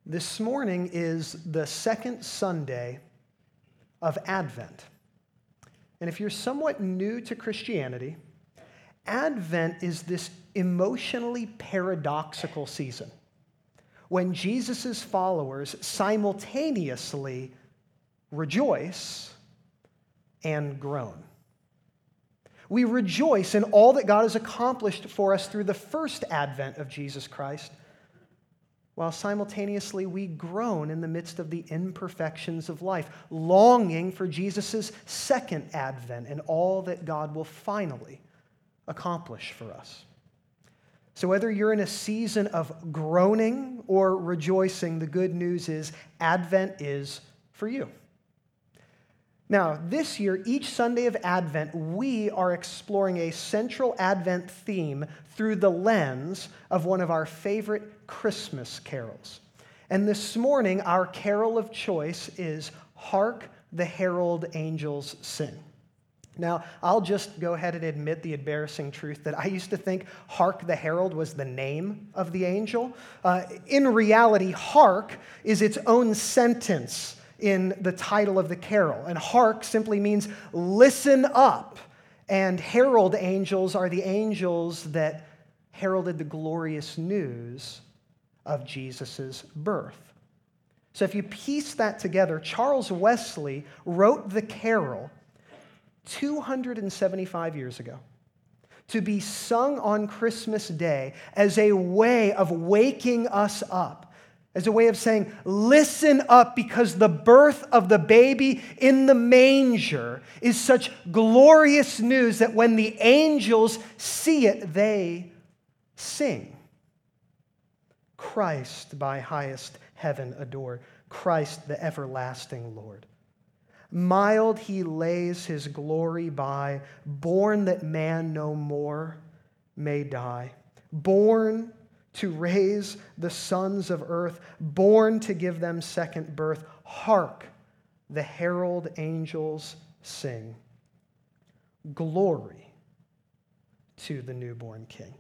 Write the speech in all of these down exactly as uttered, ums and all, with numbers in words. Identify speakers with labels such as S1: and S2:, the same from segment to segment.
S1: This morning is the second Sunday of Advent. And if you're somewhat new to Christianity, Advent is this emotionally paradoxical season when Jesus' followers simultaneously rejoice and groan. We rejoice in all that God has accomplished for us through the first advent of Jesus Christ, while simultaneously we groan in the midst of the imperfections of life, longing for Jesus' second advent and all that God will finally accomplish for us. So whether you're in a season of groaning or rejoicing, the good news is Advent is for you. Now, this year, each Sunday of Advent, we are exploring a central Advent theme through the lens of one of our favorite Christmas carols. And this morning, our carol of choice is Hark the Herald Angels Sing. Now, I'll just go ahead and admit the embarrassing truth that I used to think Hark the Herald was the name of the angel. Uh, in reality, hark is its own sentence in the title of the carol. And hark simply means listen up. And herald angels are the angels that heralded the glorious news of Jesus' birth. So if you piece that together, Charles Wesley wrote the carol two hundred seventy-five years ago to be sung on Christmas Day as a way of waking us up, as a way of saying, listen up, because the birth of the baby in the manger is such glorious news that when the angels see it, they sing. Christ by highest heaven adored, Christ the everlasting Lord. Mild he lays his glory by, born that man no more may die. Born to raise the sons of earth, born to give them second birth. Hark, the herald angels sing. Glory to the newborn King.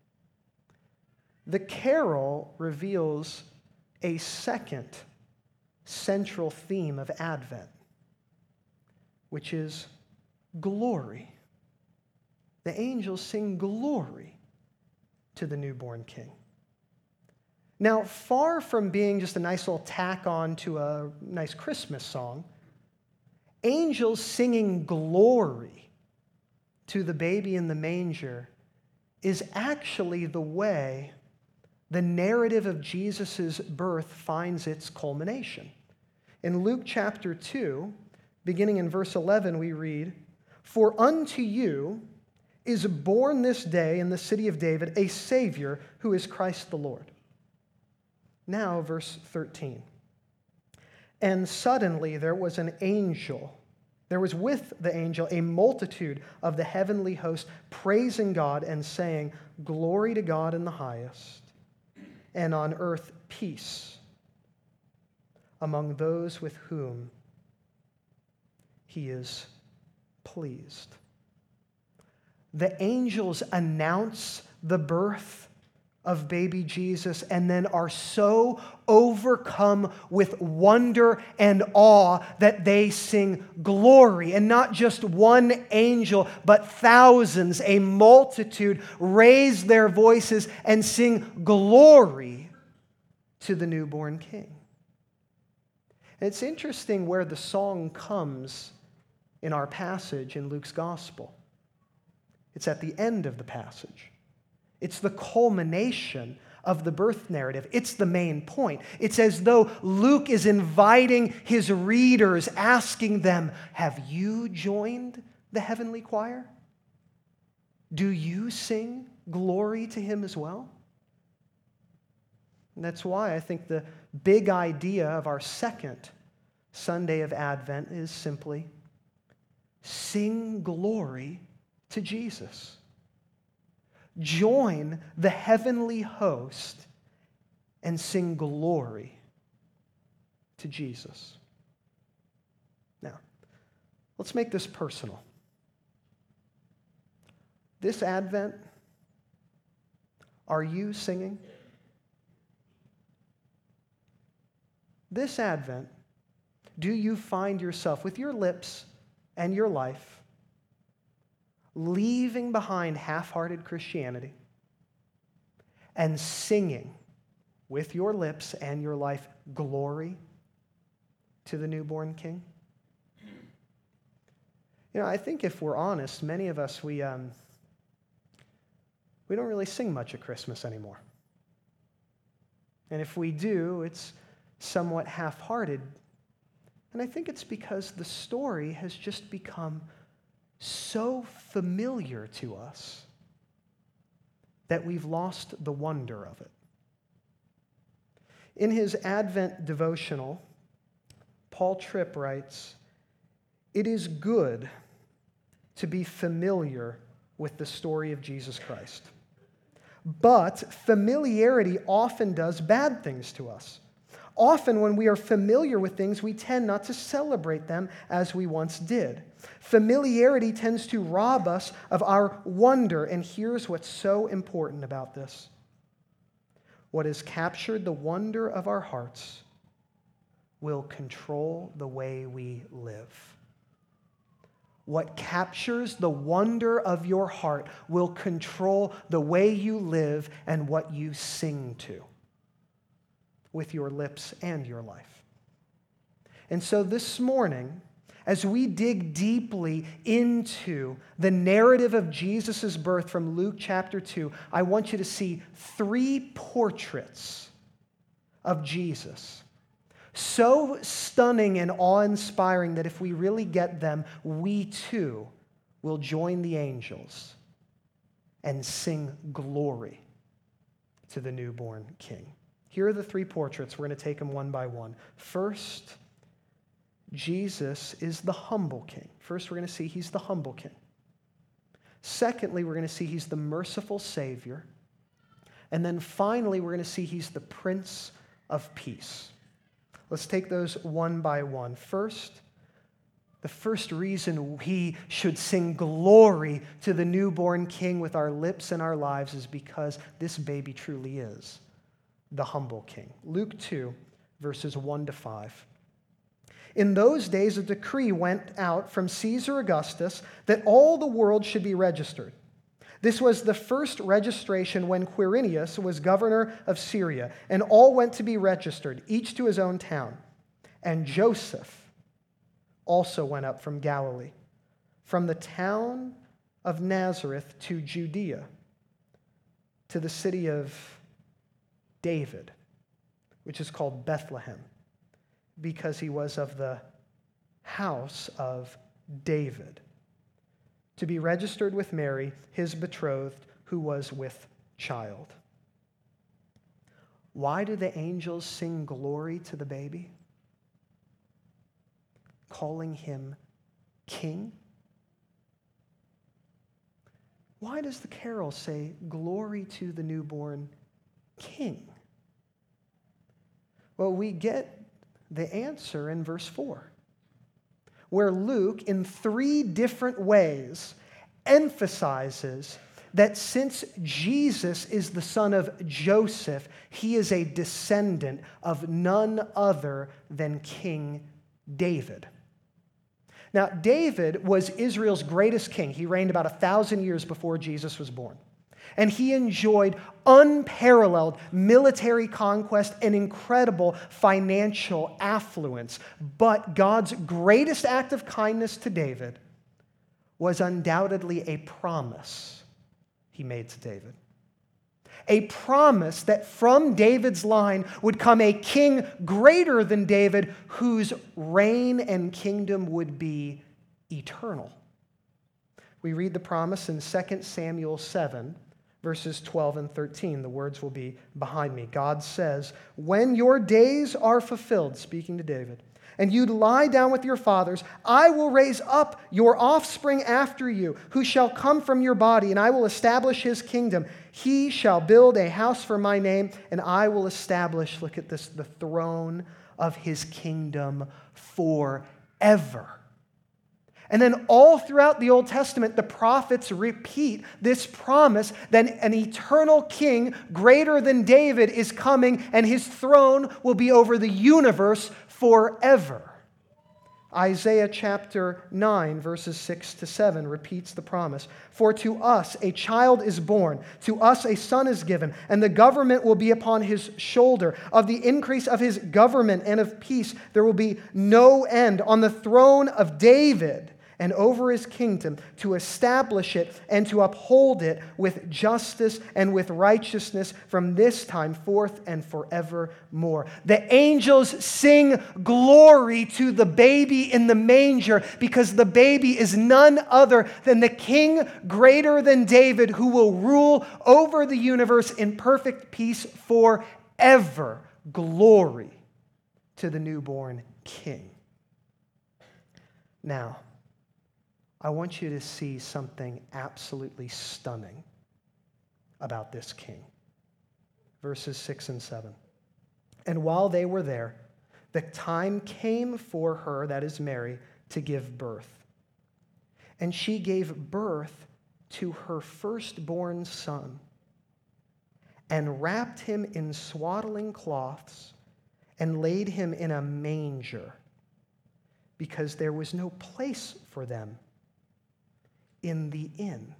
S1: The carol reveals a second central theme of Advent, which is glory. The angels sing glory to the newborn King. Now, far from being just a nice little tack on to a nice Christmas song, angels singing glory to the baby in the manger is actually the way the narrative of Jesus' birth finds its culmination. In Luke chapter two, beginning in verse eleven, we read, "For unto you is born this day in the city of David a Savior who is Christ the Lord." Now, verse thirteen. "And suddenly there was an angel, there was with the angel a multitude of the heavenly host praising God and saying, 'Glory to God in the highest, and on earth peace among those with whom he is pleased.'" The angels announce the birth of baby Jesus and then are so overcome with wonder and awe that they sing glory. And not just one angel, but thousands, a multitude, raise their voices and sing glory to the newborn King. And it's interesting where the song comes in our passage in Luke's gospel. It's at the end of the passage. It's the culmination of the birth narrative. It's the main point. It's as though Luke is inviting his readers, asking them, have you joined the heavenly choir? Do you sing glory to him as well? And that's why I think the big idea of our second Sunday of Advent is simply sing glory to Jesus. Join the heavenly host and sing glory to Jesus. Now, let's make this personal. This Advent, are you singing? this Advent, do you find yourself with your lips and your life leaving behind half-hearted Christianity and singing with your lips and your life glory to the newborn King? You know, I think if we're honest, many of us, we, um, we don't really sing much at Christmas anymore. And if we do, it's somewhat half-hearted. And I think it's because the story has just become so familiar to us that we've lost the wonder of it. In his Advent devotional, Paul Tripp writes, "It is good to be familiar with the story of Jesus Christ. But familiarity often does bad things to us. Often when we are familiar with things, we tend not to celebrate them as we once did. Familiarity tends to rob us of our wonder, and here's what's so important about this. What has captured the wonder of our hearts will control the way we live." What captures the wonder of your heart will control the way you live and what you sing to with your lips and your life. And so this morning, as we dig deeply into the narrative of Jesus' birth from Luke chapter two, I want you to see three portraits of Jesus. So stunning and awe-inspiring that if we really get them, we too will join the angels and sing glory to the newborn King. Here are the three portraits. We're going to take them one by one. First, Jesus is the humble King. First, we're going to see he's the humble King. Secondly, we're going to see he's the merciful Savior. And then finally, we're going to see he's the Prince of Peace. Let's take those one by one. First, the first reason we should sing glory to the newborn King with our lips and our lives is because this baby truly is the humble King. Luke two, verses one to five. "In those days, a decree went out from Caesar Augustus that all the world should be registered. This was the first registration when Quirinius was governor of Syria, and all went to be registered, each to his own town. And Joseph also went up from Galilee, from the town of Nazareth to Judea, to the city of David, which is called Bethlehem, because he was of the house of David, to be registered with Mary, his betrothed, who was with child." Why do the angels sing glory to the baby? Calling him King? Why does the carol say glory to the newborn King? Well, we get the answer in verse four, where Luke, in three different ways, emphasizes that since Jesus is the son of Joseph, he is a descendant of none other than King David. Now, David was Israel's greatest king. He reigned about a thousand years before Jesus was born. And he enjoyed unparalleled military conquest and incredible financial affluence. But God's greatest act of kindness to David was undoubtedly a promise he made to David. A promise that from David's line would come a king greater than David, whose reign and kingdom would be eternal. We read the promise in Second Samuel seven, verses twelve and thirteen. The words will be behind me. God says, "When your days are fulfilled," speaking to David, "and you lie down with your fathers, I will raise up your offspring after you, who shall come from your body, and I will establish his kingdom. He shall build a house for my name, and I will establish," look at this, "the throne of his kingdom forever. And then all throughout the Old Testament, the prophets repeat this promise that an eternal king greater than David is coming and his throne will be over the universe forever. Isaiah chapter nine, verses six to seven repeats the promise. For to us a child is born, to us a son is given, and the government will be upon his shoulder. Of the increase of his government and of peace there will be no end on the throne of David and over his kingdom, to establish it and to uphold it with justice and with righteousness from this time forth and forevermore. The angels sing glory to the baby in the manger because the baby is none other than the king greater than David who will rule over the universe in perfect peace forever. Glory to the newborn king. Now, I want you to see something absolutely stunning about this king. Verses six and seven. And while they were there, the time came for her, that is Mary, to give birth. And she gave birth to her firstborn son and wrapped him in swaddling cloths and laid him in a manger because there was no place for them in the inn.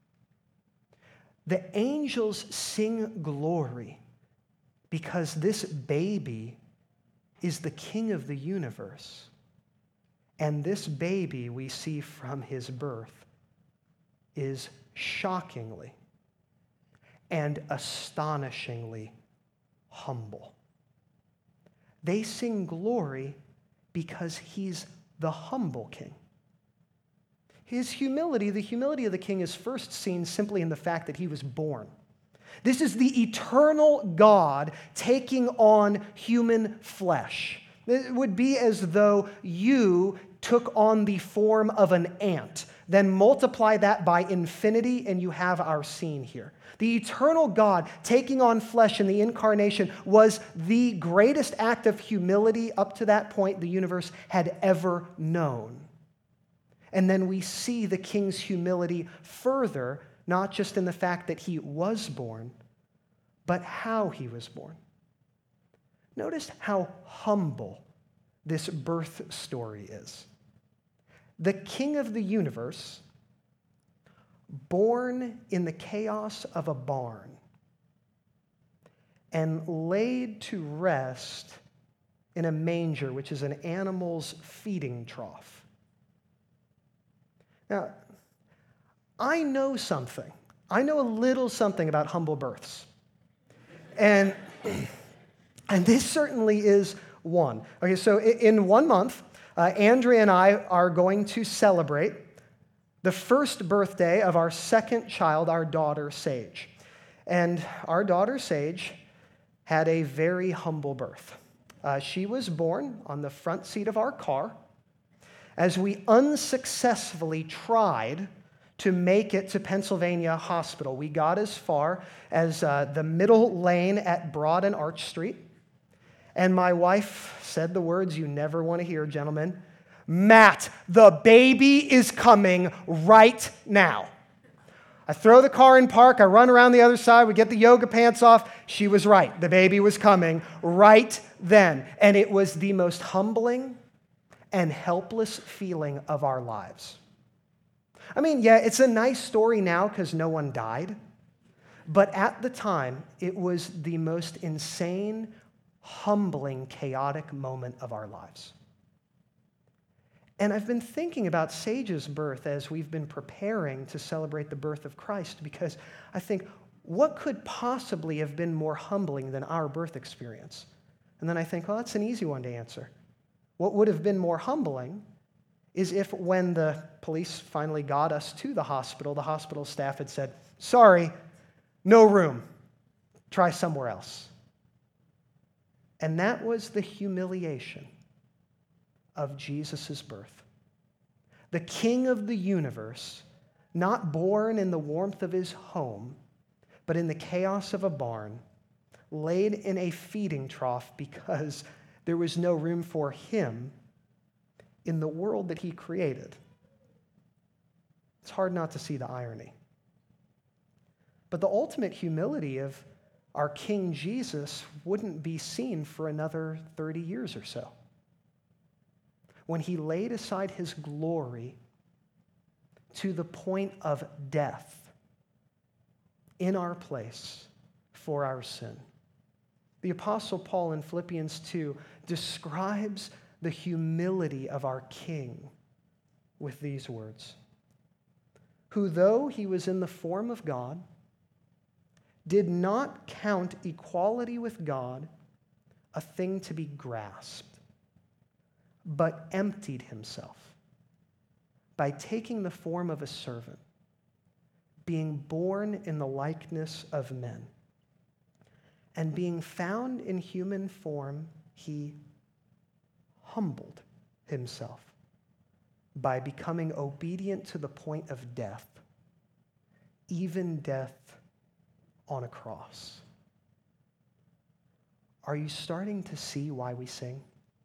S1: The angels sing glory because this baby is the king of the universe. And this baby, we see from his birth, is shockingly and astonishingly humble. They sing glory because he's the humble king. His humility, the humility of the king, is first seen simply in the fact that he was born. This is the eternal God taking on human flesh. It would be as though you took on the form of an ant, then multiply that by infinity, and you have our scene here. The eternal God taking on flesh in the incarnation was the greatest act of humility up to that point the universe had ever known. And then we see the king's humility further, not just in the fact that he was born, but how he was born. Notice how humble this birth story is. The king of the universe, born in the chaos of a barn and laid to rest in a manger, which is an animal's feeding trough. Now, I know something. I know a little something about humble births. And, and this certainly is one. Okay, so in one month, uh, Andrea and I are going to celebrate the first birthday of our second child, our daughter, Sage. And our daughter, Sage, had a very humble birth. Uh, she was born on the front seat of our car as we unsuccessfully tried to make it to Pennsylvania Hospital. We got as far as uh, the middle lane at Broad and Arch Street, and my wife said the words you never want to hear, gentlemen. Matt, the baby is coming right now. I throw the car in park, I run around the other side, we get the yoga pants off. She was right. The baby was coming right then. And it was the most humbling and helpless feeling of our lives. I mean, yeah, it's a nice story now because no one died. But at the time, it was the most insane, humbling, chaotic moment of our lives. And I've been thinking about Sage's birth as we've been preparing to celebrate the birth of Christ because I think, what could possibly have been more humbling than our birth experience? And then I think, well, that's an easy one to answer. What would have been more humbling is if when the police finally got us to the hospital, the hospital staff had said, sorry, no room. Try somewhere else. And that was the humiliation of Jesus' birth. The King of the universe, not born in the warmth of his home, but in the chaos of a barn, laid in a feeding trough because there was no room for him in the world that he created. It's hard not to see the irony. But the ultimate humility of our King Jesus wouldn't be seen for another thirty years or so. When he laid aside his glory to the point of death in our place for our sin. The Apostle Paul in Philippians two describes the humility of our King with these words, who though he was in the form of God, did not count equality with God a thing to be grasped, but emptied himself by taking the form of a servant, being born in the likeness of men. And being found in human form, he humbled himself by becoming obedient to the point of death, even death on a cross. Are you starting to see why we sing?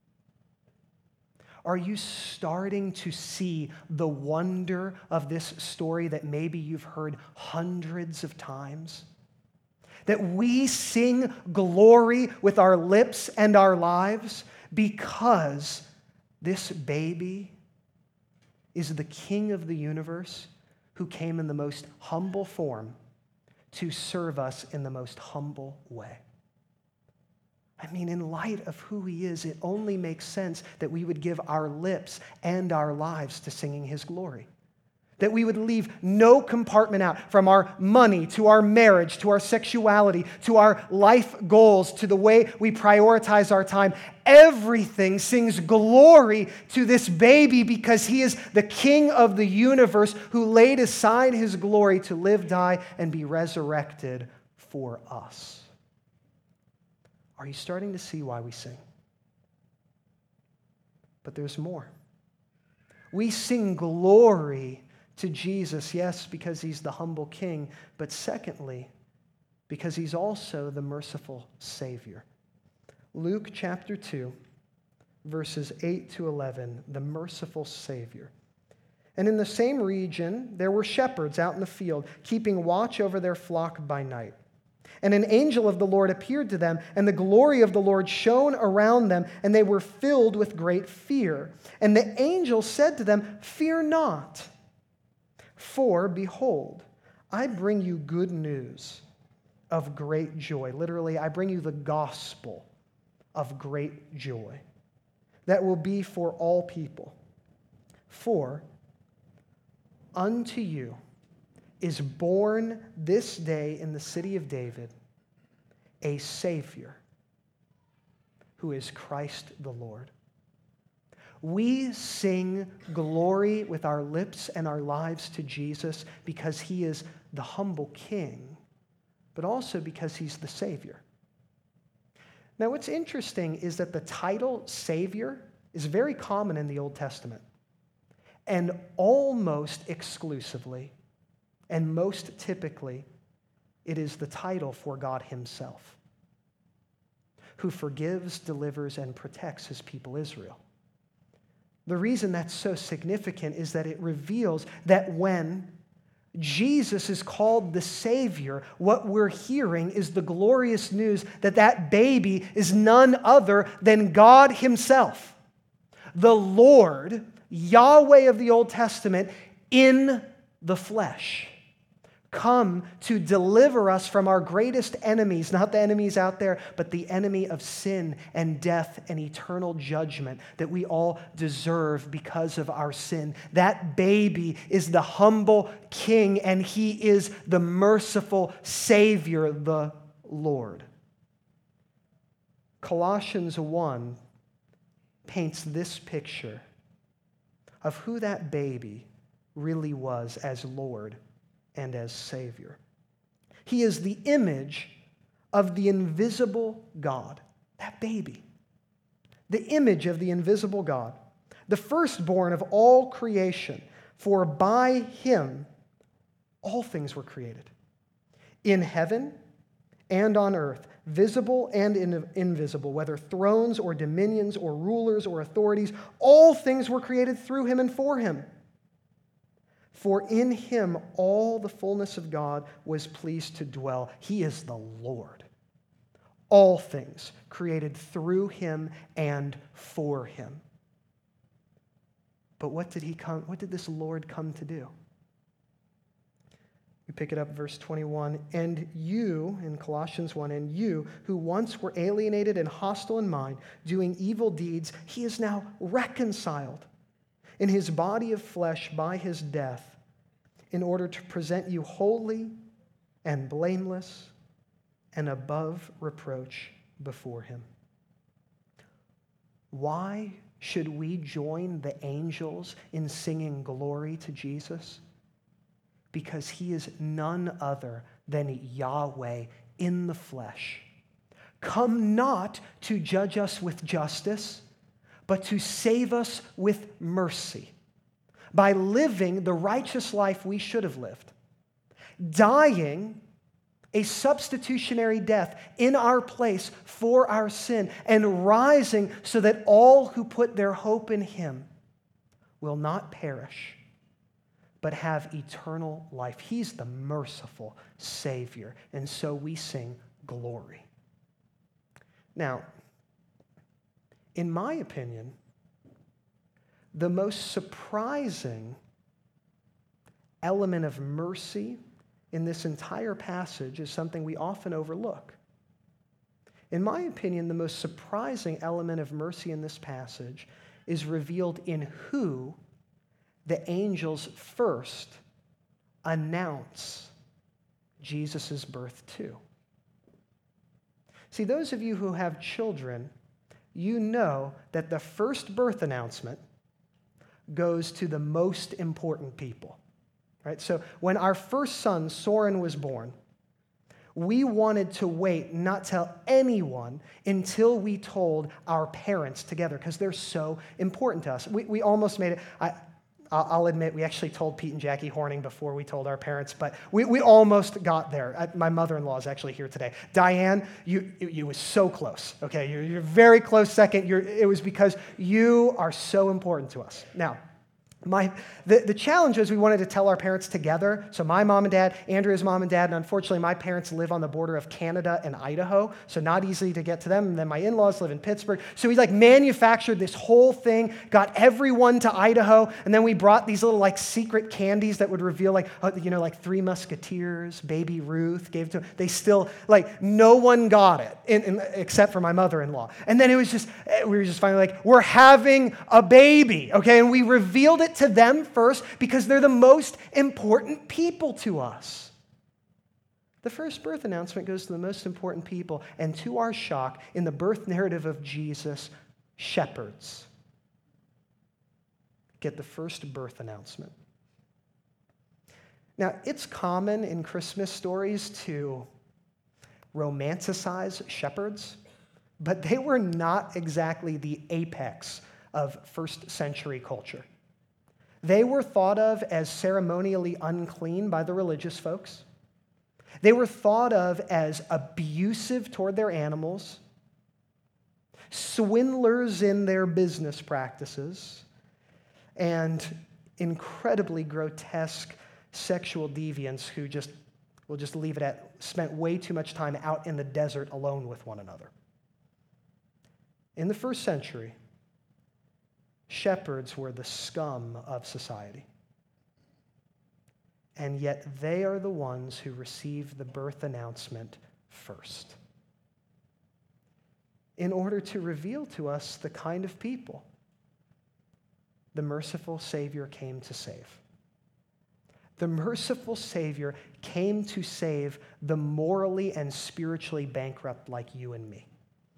S1: Are you starting to see the wonder of this story that maybe you've heard hundreds of times? That we sing glory with our lips and our lives because this baby is the King of the universe who came in the most humble form to serve us in the most humble way. I mean, in light of who he is, it only makes sense that we would give our lips and our lives to singing his glory. That we would leave no compartment out, from our money to our marriage to our sexuality to our life goals to the way we prioritize our time. Everything sings glory to this baby because he is the King of the universe who laid aside his glory to live, die, and be resurrected for us. Are you starting to see why we sing? But there's more. We sing glory to Jesus, yes, because he's the humble King, but secondly, because he's also the merciful Savior. Luke chapter two, verses eight to eleven, the merciful Savior. And in the same region, there were shepherds out in the field, keeping watch over their flock by night. And an angel of the Lord appeared to them, and the glory of the Lord shone around them, and they were filled with great fear. And the angel said to them, "Fear not, for behold, I bring you good news of great joy." Literally, I bring you the gospel of great joy that will be for all people. For unto you is born this day in the city of David a Savior who is Christ the Lord. We sing glory with our lips and our lives to Jesus because he is the humble King, but also because he's the Savior. Now, what's interesting is that the title Savior is very common in the Old Testament, and almost exclusively and most typically, it is the title for God himself, who forgives, delivers, and protects his people Israel. The reason that's so significant is that it reveals that when Jesus is called the Savior, what we're hearing is the glorious news that that baby is none other than God himself, the Lord, Yahweh of the Old Testament, in the flesh, come to deliver us from our greatest enemies, not the enemies out there, but the enemy of sin and death and eternal judgment that we all deserve because of our sin. That baby is the humble King, and he is the merciful Savior, the Lord. Colossians one paints this picture of who that baby really was as Lord and as Savior. He is the image of the invisible God, that baby, the image of the invisible God, the firstborn of all creation, for by him all things were created, in heaven and on earth, visible and in- invisible, whether thrones or dominions or rulers or authorities, all things were created through him and for him. For in him all the fullness of God was pleased to dwell. He is the Lord. All things created through him and for him. But what did he come, what did this Lord come to do? We pick it up, verse twenty-one. And you, in Colossians one, and you who once were alienated and hostile in mind, doing evil deeds, he is now reconciled in his body of flesh by his death, in order to present you holy and blameless and above reproach before him. Why should we join the angels in singing glory to Jesus? Because he is none other than Yahweh in the flesh, come not to judge us with justice, but to save us with mercy, by living the righteous life we should have lived, dying a substitutionary death in our place for our sin, and rising so that all who put their hope in him will not perish, but have eternal life. He's the merciful Savior, and so we sing glory. Now, in my opinion, the most surprising element of mercy in this entire passage is something we often overlook. In my opinion, the most surprising element of mercy in this passage is revealed in who the angels first announce Jesus' birth to. See, those of you who have children, you know that the first birth announcement goes to the most important people, right? So when our first son, Soren, was born, we wanted to wait, not tell anyone until we told our parents together, because they're so important to us. We, we almost made it. I, I'll admit, we actually told Pete and Jackie Horning before we told our parents, but we, we almost got there. My mother-in-law is actually here today. Diane, you you was so close, okay? You're, you're very close second. You're, it was because you are so important to us. Now, My, the, the challenge was we wanted to tell our parents together. So my mom and dad, Andrea's mom and dad, and unfortunately my parents live on the border of Canada and Idaho, so not easy to get to them. And then my in-laws live in Pittsburgh. So we like manufactured this whole thing, got everyone to Idaho, and then we brought these little like secret candies that would reveal like, you know, like Three Musketeers, Baby Ruth, gave to them. They still, like no one got it in, in, except for my mother-in-law. And then it was just, we were just finally like, we're having a baby, okay? And we revealed it to them first because they're the most important people to us. The first birth announcement goes to the most important people, and to our shock, in the birth narrative of Jesus, shepherds get the first birth announcement. Now, it's common in Christmas stories to romanticize shepherds, but they were not exactly the apex of first century culture. They were thought of as ceremonially unclean by the religious folks. They were thought of as abusive toward their animals, swindlers in their business practices, and incredibly grotesque sexual deviants who just, we'll just leave it at, spent way too much time out in the desert alone with one another. In the first century, shepherds were the scum of society. And yet they are the ones who receive the birth announcement first, in order to reveal to us the kind of people the merciful Savior came to save. The merciful Savior came to save the morally and spiritually bankrupt like you and me.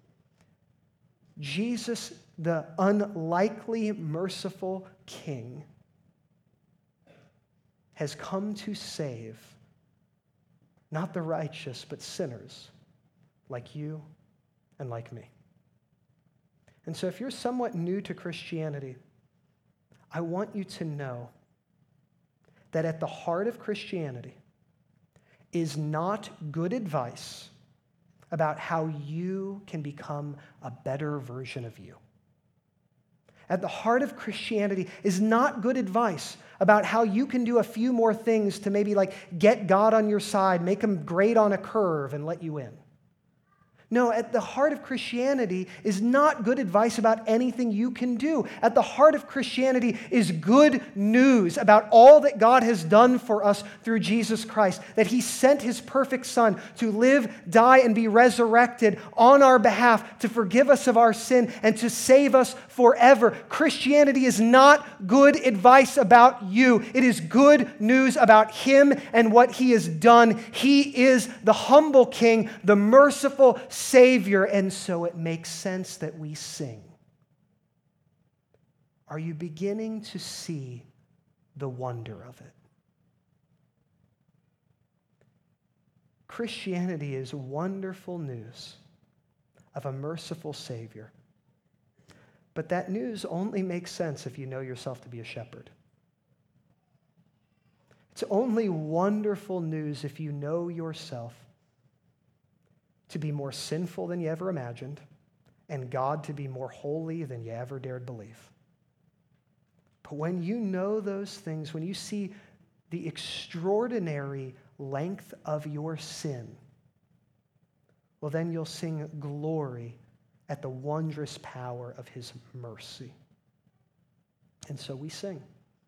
S1: Jesus, the unlikely, merciful King, has come to save not the righteous, but sinners like you and like me. And so if you're somewhat new to Christianity, I want you to know that at the heart of Christianity is not good advice about how you can become a better version of you. at the heart of Christianity is not good advice about how you can do a few more things to maybe like get God on your side, make him great on a curve, and let you in. No, at the heart of Christianity is not good advice about anything you can do. At the heart of Christianity is good news about all that God has done for us through Jesus Christ, that he sent his perfect Son to live, die, and be resurrected on our behalf to forgive us of our sin and to save us forever. Christianity is not good advice about you. It is good news about him and what he has done. He is the humble King, the merciful Savior, and so it makes sense that we sing. Are you beginning to see the wonder of it? Christianity is wonderful news of a merciful Savior. But that news only makes sense if you know yourself to be a shepherd. It's only wonderful news if you know yourself to be more sinful than you ever imagined, and God to be more holy than you ever dared believe. But when you know those things, when you see the extraordinary length of your sin, well, then you'll sing glory at the wondrous power of his mercy. And so we sing.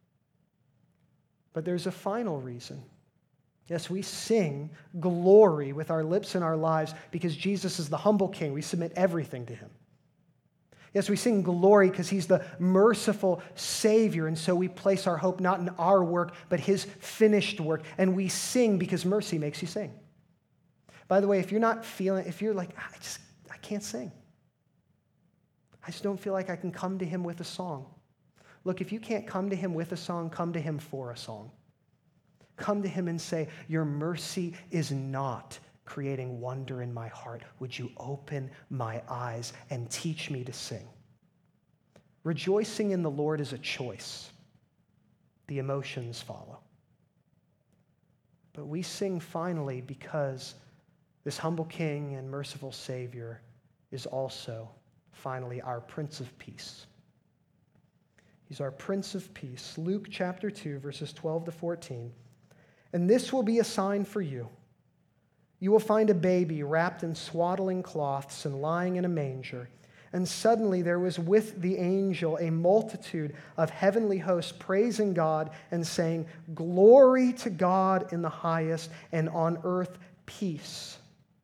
S1: But there's a final reason. Yes, we sing glory with our lips and our lives because Jesus is the humble King. We submit everything to him. Yes, we sing glory because he's the merciful Savior, and so we place our hope not in our work, but his finished work. And we sing because mercy makes you sing. By the way, if you're not feeling, if you're like, I just, I can't sing. I just don't feel like I can come to him with a song. Look, if you can't come to him with a song, come to him for a song. Come to him and say, your mercy is not creating wonder in my heart. Would you open my eyes and teach me to sing? Rejoicing in the Lord is a choice. The emotions follow. But we sing finally because this humble King and merciful Savior is also finally our Prince of Peace. He's our Prince of Peace. Luke chapter two, verses twelve to fourteen. And this will be a sign for you. You will find a baby wrapped in swaddling cloths and lying in a manger. And suddenly there was with the angel a multitude of heavenly hosts praising God and saying, glory to God in the highest, and on earth peace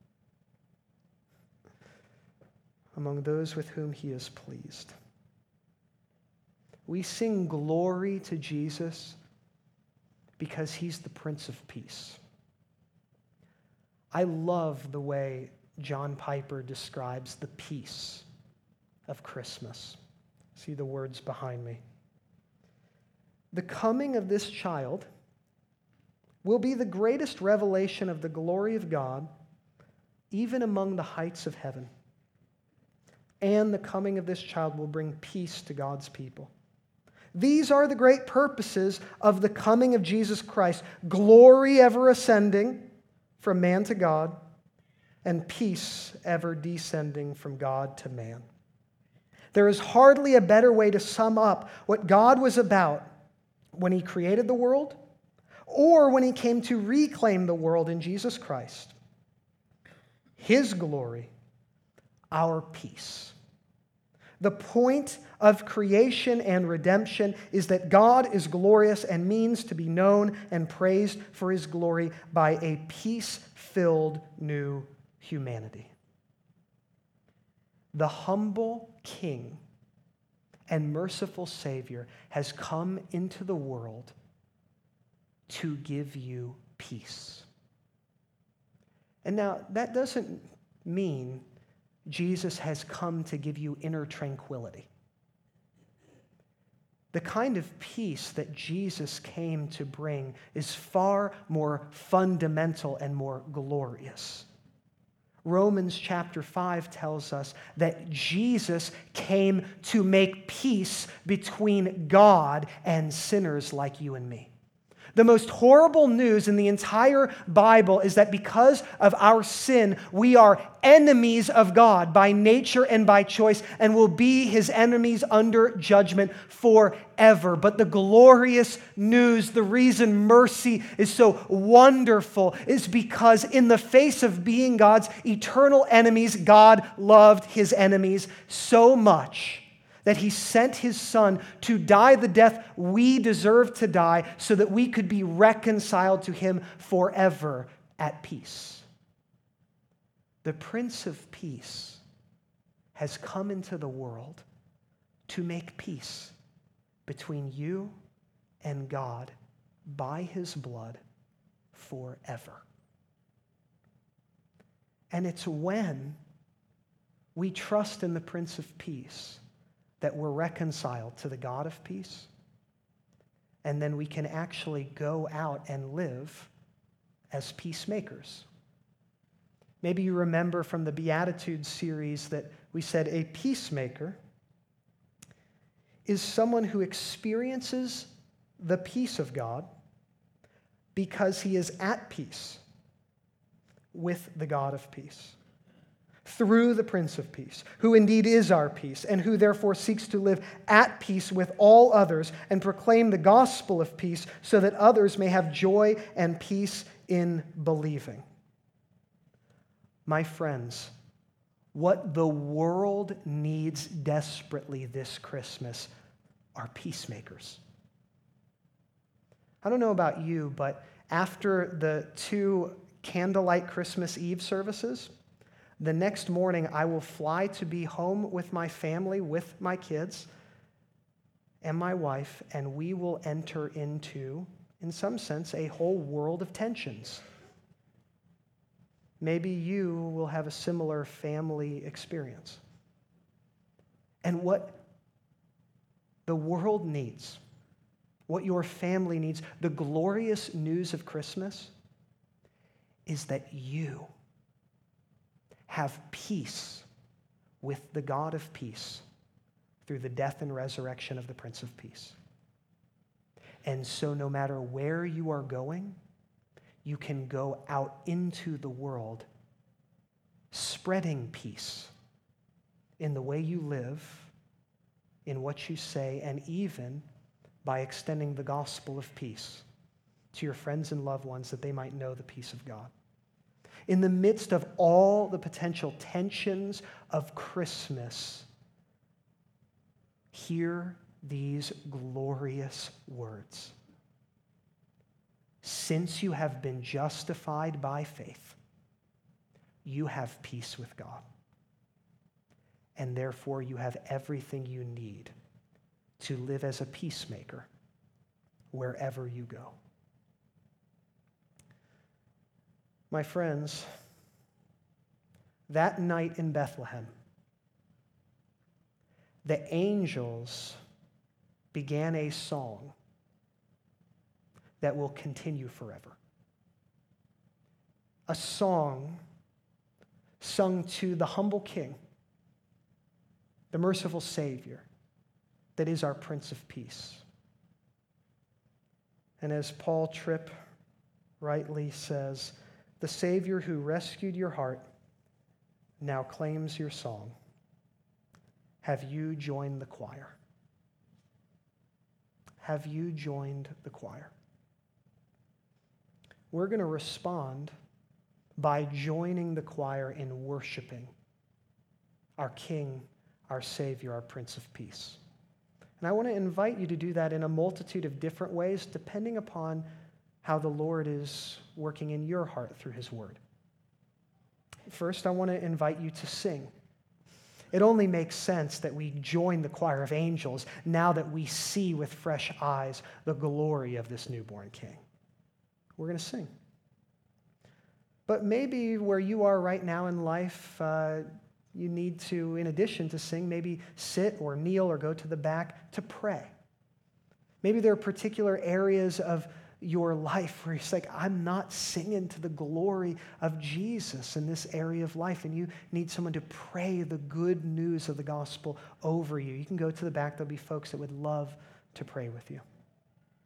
S1: among those with whom he is pleased. We sing glory to Jesus because he's the Prince of Peace. I love the way John Piper describes the peace of Christmas. See the words behind me. The coming of this child will be the greatest revelation of the glory of God, even among the heights of heaven. And the coming of this child will bring peace to God's people. These are the great purposes of the coming of Jesus Christ. Glory ever ascending from man to God, and peace ever descending from God to man. There is hardly a better way to sum up what God was about when he created the world or when he came to reclaim the world in Jesus Christ. His glory, our peace. The point of creation and redemption is that God is glorious and means to be known and praised for his glory by a peace-filled new humanity. The humble King and merciful Savior has come into the world to give you peace. And now, that doesn't mean Jesus has come to give you inner tranquility. The kind of peace that Jesus came to bring is far more fundamental and more glorious. Romans chapter five tells us that Jesus came to make peace between God and sinners like you and me. The most horrible news in the entire Bible is that because of our sin, we are enemies of God by nature and by choice, and will be his enemies under judgment forever. But the glorious news, the reason mercy is so wonderful, is because in the face of being God's eternal enemies, God loved his enemies so much that he sent his son to die the death we deserve to die so that we could be reconciled to him forever at peace. The Prince of Peace has come into the world to make peace between you and God by his blood forever. And it's when we trust in the Prince of Peace that we're reconciled to the God of peace, and then we can actually go out and live as peacemakers. Maybe you remember from the Beatitudes series that we said a peacemaker is someone who experiences the peace of God because he is at peace with the God of peace, through the Prince of Peace, who indeed is our peace, and who therefore seeks to live at peace with all others and proclaim the gospel of peace so that others may have joy and peace in believing. My friends, what the world needs desperately this Christmas are peacemakers. I don't know about you, but after the two candlelight Christmas Eve services, the next morning, I will fly to be home with my family, with my kids and my wife, and we will enter into, in some sense, a whole world of tensions. Maybe you will have a similar family experience. And what the world needs, what your family needs, the glorious news of Christmas is that you have peace with the God of peace through the death and resurrection of the Prince of Peace. And so no matter where you are going, you can go out into the world spreading peace in the way you live, in what you say, and even by extending the gospel of peace to your friends and loved ones that they might know the peace of God. In the midst of all the potential tensions of Christmas, hear these glorious words. Since you have been justified by faith, you have peace with God. And therefore, you have everything you need to live as a peacemaker wherever you go. My friends, that night in Bethlehem, the angels began a song that will continue forever. A song sung to the humble King, the merciful Savior, that is our Prince of Peace. And as Paul Tripp rightly says, the Savior who rescued your heart now claims your song. Have you joined the choir? Have you joined the choir? We're going to respond by joining the choir in worshiping our King, our Savior, our Prince of Peace. And I want to invite you to do that in a multitude of different ways, depending upon how the Lord is working in your heart through his word. First, I want to invite you to sing. It only makes sense that we join the choir of angels now that we see with fresh eyes the glory of this newborn King. We're going to sing. But maybe where you are right now in life, uh, you need to, in addition to sing, maybe sit or kneel or go to the back to pray. Maybe there are particular areas of your life where it's like, I'm not singing to the glory of Jesus in this area of life, and you need someone to pray the good news of the gospel over you. You can go to the back. There'll be folks that would love to pray with you.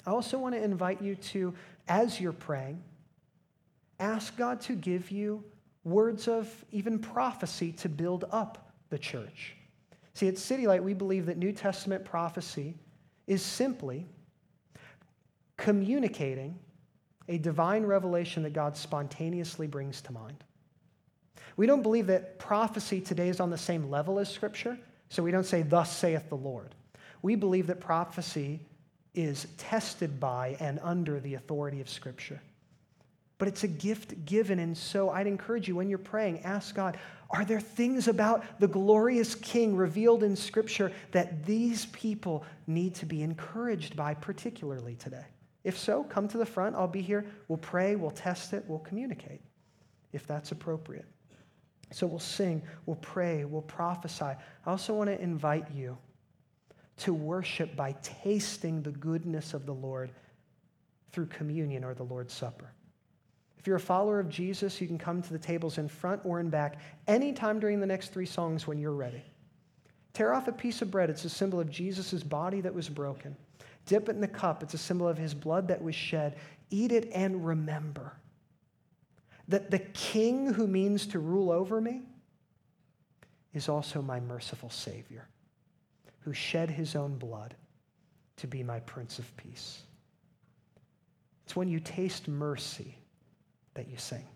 S1: I also want to invite you to, as you're praying, ask God to give you words of even prophecy to build up the church. See, at City Light, we believe that New Testament prophecy is simply communicating a divine revelation that God spontaneously brings to mind. We don't believe that prophecy today is on the same level as Scripture, so we don't say, "Thus saith the Lord." We believe that prophecy is tested by and under the authority of Scripture. But it's a gift given, and so I'd encourage you, when you're praying, ask God, are there things about the glorious King revealed in Scripture that these people need to be encouraged by particularly today? If so, come to the front. I'll be here. We'll pray, we'll test it, we'll communicate if that's appropriate. So we'll sing, we'll pray, we'll prophesy. I also want to invite you to worship by tasting the goodness of the Lord through communion or the Lord's Supper. If you're a follower of Jesus, you can come to the tables in front or in back anytime during the next three songs when you're ready. Tear off a piece of bread. It's a symbol of Jesus' body that was broken. Dip it in the cup. It's a symbol of his blood that was shed. Eat it and remember that the King who means to rule over me is also my merciful Savior, who shed his own blood to be my Prince of Peace. It's when you taste mercy that you sing.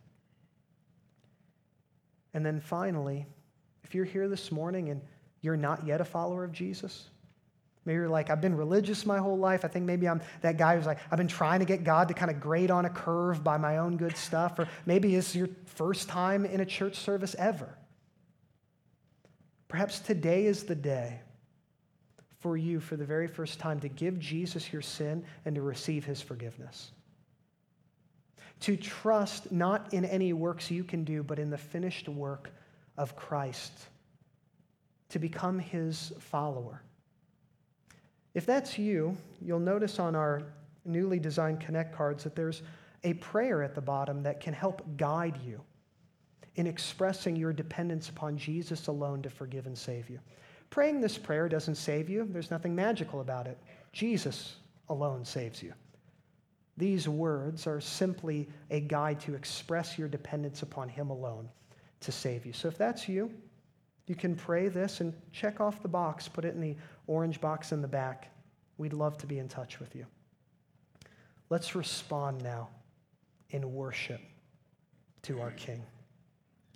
S1: And then finally, if you're here this morning and you're not yet a follower of Jesus, maybe you're like, I've been religious my whole life. I think maybe I'm that guy who's like, I've been trying to get God to kind of grade on a curve by my own good stuff. Or maybe it's your first time in a church service ever. Perhaps today is the day for you, for the very first time, to give Jesus your sin and to receive his forgiveness. To trust not in any works you can do, but in the finished work of Christ. To become his follower. If that's you, you'll notice on our newly designed Connect cards that there's a prayer at the bottom that can help guide you in expressing your dependence upon Jesus alone to forgive and save you. Praying this prayer doesn't save you. There's nothing magical about it. Jesus alone saves you. These words are simply a guide to express your dependence upon him alone to save you. So if that's you, you can pray this and check off the box, put it in the orange box in the back. We'd love to be in touch with you. Let's respond now in worship to our King.